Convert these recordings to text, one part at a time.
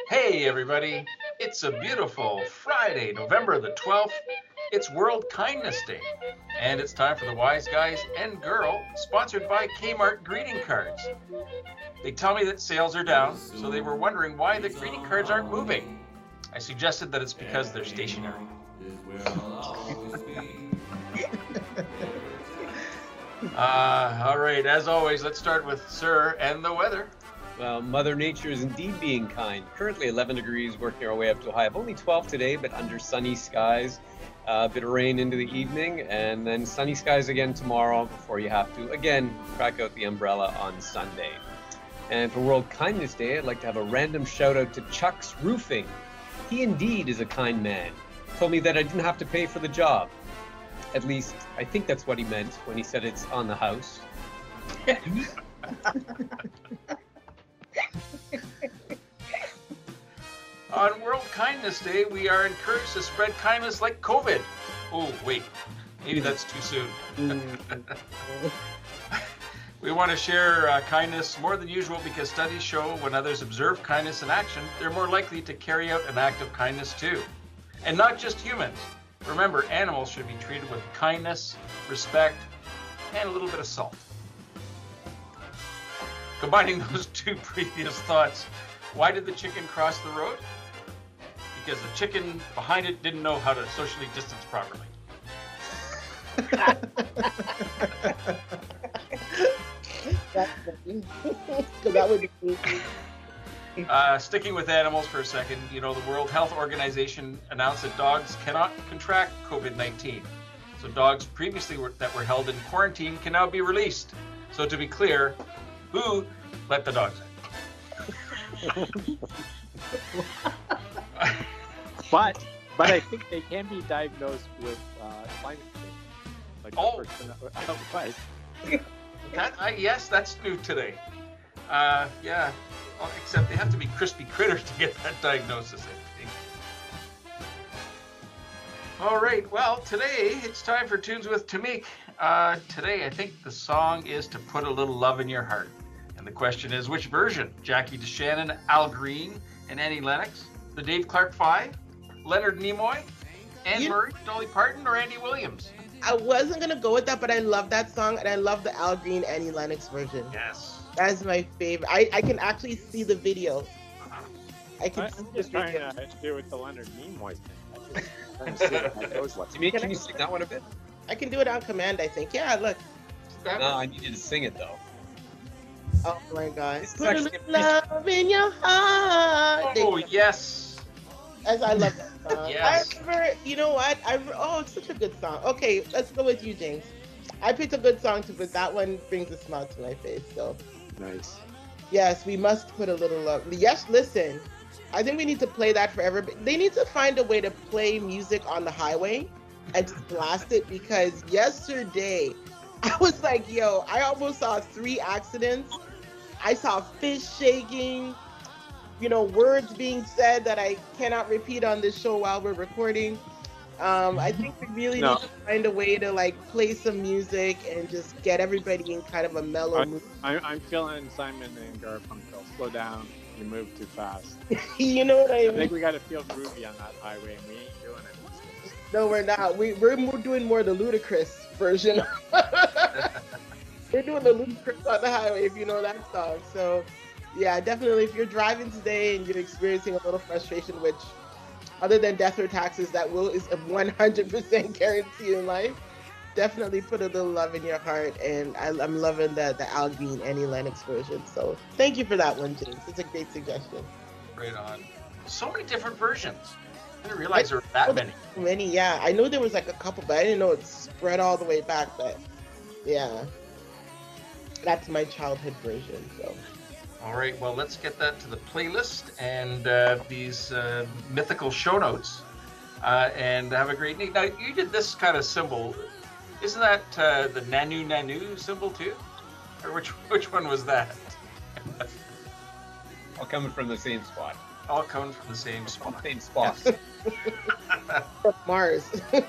Hey, everybody. It's a beautiful Friday, November the 12th. It's World Kindness Day. And it's time for the Wise Guys and Girl, sponsored by Kmart Greeting Cards. They tell me that sales are down, so they were wondering why the greeting cards aren't moving. I suggested that it's because they're stationary. All right, as always, let's start with Sir and the weather. Well, Mother Nature is indeed being kind. Currently 11 degrees, working our way up to a high of only 12 today, but under sunny skies. A bit of rain into the evening, and then sunny skies again tomorrow before you have to, again, crack out the umbrella on Sunday. And for World Kindness Day, I'd like to have a random shout out to Chuck's Roofing. He indeed is a kind man. Told me that I didn't have to pay for the job. At least, I think that's what he meant when he said it's on the house. On World Kindness Day, we are encouraged to spread kindness like COVID. Oh, wait, maybe that's too soon. We want to share kindness more than usual because studies show when others observe kindness in action, they're more likely to carry out an act of kindness too. And not just humans. Remember, animals should be treated with kindness, respect, and a little bit of salt. Combining those two previous thoughts, why did the chicken cross the road? Because the chicken behind it didn't know how to socially distance properly. That's funny. So that would be easy. Sticking with animals for a second, you know, the World Health Organization announced that dogs cannot contract COVID-19. So dogs previously that were held in quarantine can now be released. So to be clear, who let the dogs in? But I think they can be diagnosed with climate change. Like Oh. the person outside. Yes, that's new today. Yeah, except they have to be crispy critters to get that diagnosis, I think. All right, well, today it's time for Tunes with Tamik. Today, I think the song is To Put a Little Love in Your Heart. And the question is, which version? Jackie DeShannon, Al Green, and Annie Lennox? The Dave Clark Five? Leonard Nimoy? Anne Murray, Dolly Parton, or Andy Williams? I wasn't gonna go with that, but I love that song, and I love the Al Green Annie Lennox version. Yes. That's my favorite. I can actually see the video. I can see I'm the just trying video. to do with the Leonard Nimoy thing. I'm just trying to see how those look. Timmy, can you sing that one a bit? I can do it on command, I think. Yeah, look. No, I need you to sing it though. Oh my God. This is Put a actually little love in your heart. Oh, yes. As I love that song. Yes. I remember, you know what? Oh, it's such a good song. Okay, let's go with you, James. I picked a good song too, but that one brings a smile to my face. So, Nice. yes, we must put a little love. Yes, listen. I think we need to play that for everybody. They need to find a way to play music on the highway and just blast it because yesterday I was like, yo, I almost saw 3 accidents. I saw fish shaking, you know, words being said that I cannot repeat on this show while we're recording. I think we really No. need to find a way to like play some music and just get everybody in kind of a mellow mood. I'm feeling Simon and Garfunkel. Slow down. You move too fast. You know what I I mean? think we got to feel groovy on that highway, and we ain't doing it. No, we're not. We're more doing more the ludicrous version. We're doing the ludicrous on the highway, if you know that song. So, yeah, definitely. If you're driving today and you're experiencing a little frustration, which, other than death or taxes, that is a 100% guarantee in life. Definitely put a little love in your heart, and I'm loving the Al Green Annie Lennox version. So, thank you for that one, James. It's a great suggestion. Right on. So many different versions. I didn't realize there were that many. Many, yeah. I know there was like a couple, but I didn't know it spread all the way back. But yeah, that's my childhood version. So All right, well, let's get that to the playlist and these mythical show notes and have a great night. Now, you did this kind of symbol. Isn't that the Nanu Nanu symbol too? Or which one was that? All coming from the same spot. All coming from the same spot. Same spot. Mars.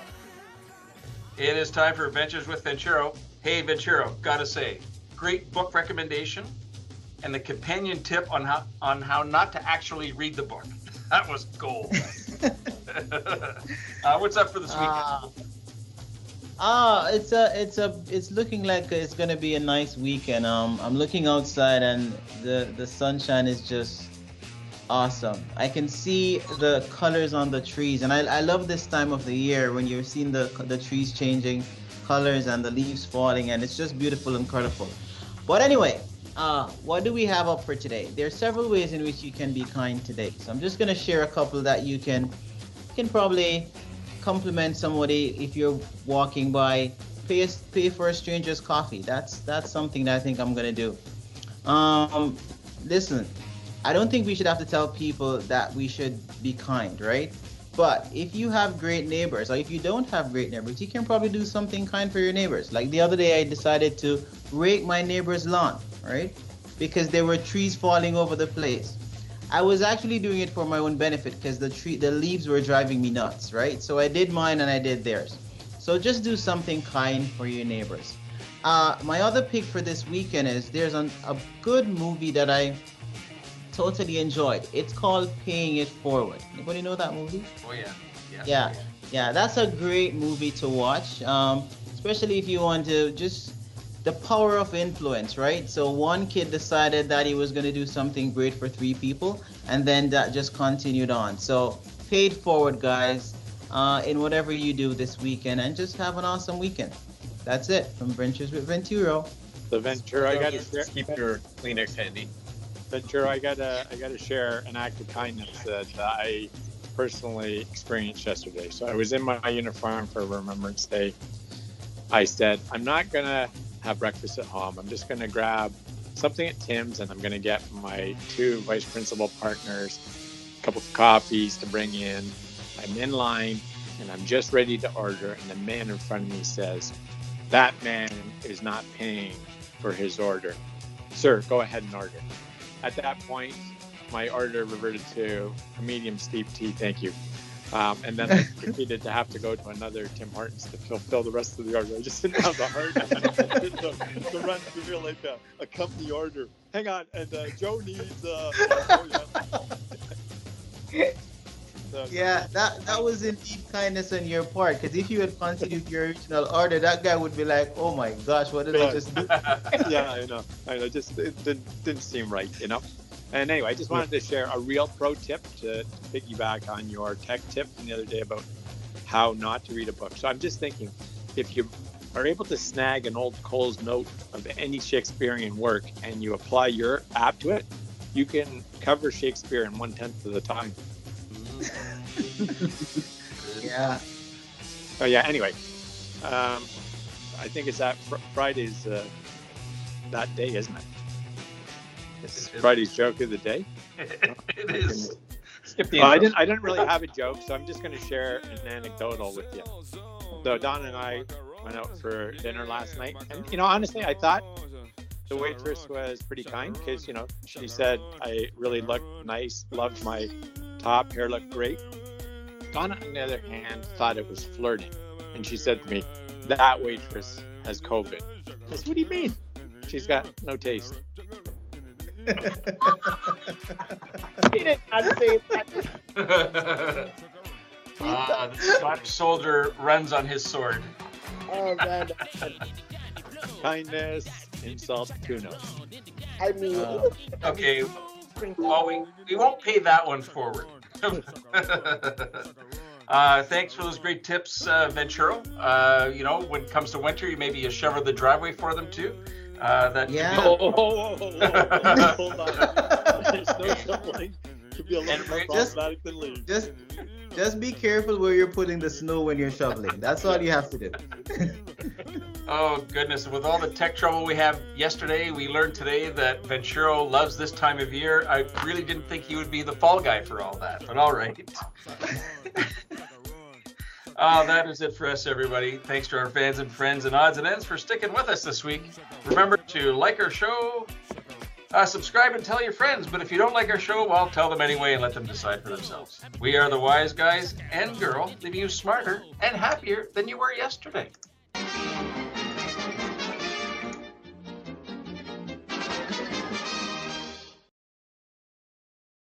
It is time for Adventures with Venturo. Hey, Venturo, gotta say, great book recommendation. and the companion tip on how not to actually read the book. That was gold. What's up for this weekend? It's looking like it's gonna be a nice weekend. I'm looking outside and the sunshine is just awesome. I can see the colors on the trees, and I love this time of the year when you're seeing the trees changing colors and the leaves falling, and it's just beautiful and colorful. But anyway, what do we have up for today? There are several ways in which you can be kind today. So I'm just gonna share a couple that you can probably compliment somebody if you're walking by. Pay for a stranger's coffee. That's something that I think I'm gonna do. Listen, I don't think we should have to tell people that we should be kind, right? But if you have great neighbors, or if you don't have great neighbors, you can probably do something kind for your neighbors. Like the other day, I decided to rake my neighbor's lawn, right? Because there were trees falling over the place. I was actually doing it for my own benefit because the leaves were driving me nuts, right? So I did mine and I did theirs. So just do something kind for your neighbors. My other pick for this weekend is there's a good movie that I totally enjoyed. It's called Paying It Forward. Anybody know that movie? Oh yeah. Yeah, that's a great movie to watch, especially if you want to just the power of influence, right? So one kid decided that he was going to do something great for 3 people, and then that just continued on. So pay it forward, guys, in whatever you do this weekend, and just have an awesome weekend. That's it from Ventures with Venturo. The Ventura, I got to share. Keep your Kleenex handy. Ventura, I gotta share an act of kindness that I personally experienced yesterday. So I was in my uniform for Remembrance Day. I said, I'm not gonna have breakfast at home. I'm just gonna grab something at Tim's, and I'm gonna get my 2 vice principal partners a couple of coffees to bring in. I'm in line, and I'm just ready to order, and the man in front of me says, that man is not paying for his order. Sir, go ahead and order. At that point, my order reverted to a medium steep tea, thank you. And then I proceeded to have to go to another Tim Hortons to fulfill the rest of the order. I just didn't have the heart to run through like a company order. Hang on, and Joe needs. Yeah, that was indeed kindness on your part. Because if you had continued your original order, that guy would be like, "Oh my gosh, what did I just do?" Yeah, I know. Just it didn't seem right, you know. And anyway, I just wanted to share a real pro tip to piggyback on your tech tip from the other day about how not to read a book. So I'm just thinking, if you are able to snag an old Cole's note of any Shakespearean work and you apply your app to it, you can cover Shakespeare in 1/10 of the time. Yeah. Oh yeah. Anyway, I think it's that Friday's that day, isn't it? It's Friday's joke of the day. It is. Skip the I didn't really have a joke, so I'm just going to share an anecdotal with you. So Don and I went out for dinner last night, and honestly, I thought the waitress was pretty kind because she said I really looked nice, loved my top, hair looked great. Donna, on the other hand, thought it was flirting, and she said to me, "That waitress has COVID." I said, "What do you mean? She's got no taste." He did not say that. The Scottish soldier runs on his sword. Oh man. Kindness, insult, tuna. I mean, Okay, well, we won't pay that one forward. Thanks for those great tips, Venturo. When it comes to winter, maybe you shovel the driveway for them too. Yeah. Hold on. There's no shoveling. Could be a little more problematic than leave. Just be careful where you're putting the snow when you're shoveling. That's all you have to do. Oh goodness! With all the tech trouble we had yesterday, we learned today that Venturo loves this time of year. I really didn't think he would be the fall guy for all that, but all right. That is it for us, everybody. Thanks to our fans and friends and odds and ends for sticking with us this week. Remember to like our show, subscribe and tell your friends. But if you don't like our show, well, tell them anyway and let them decide for themselves. We are the wise guys and girl, leaving you smarter and happier than you were yesterday.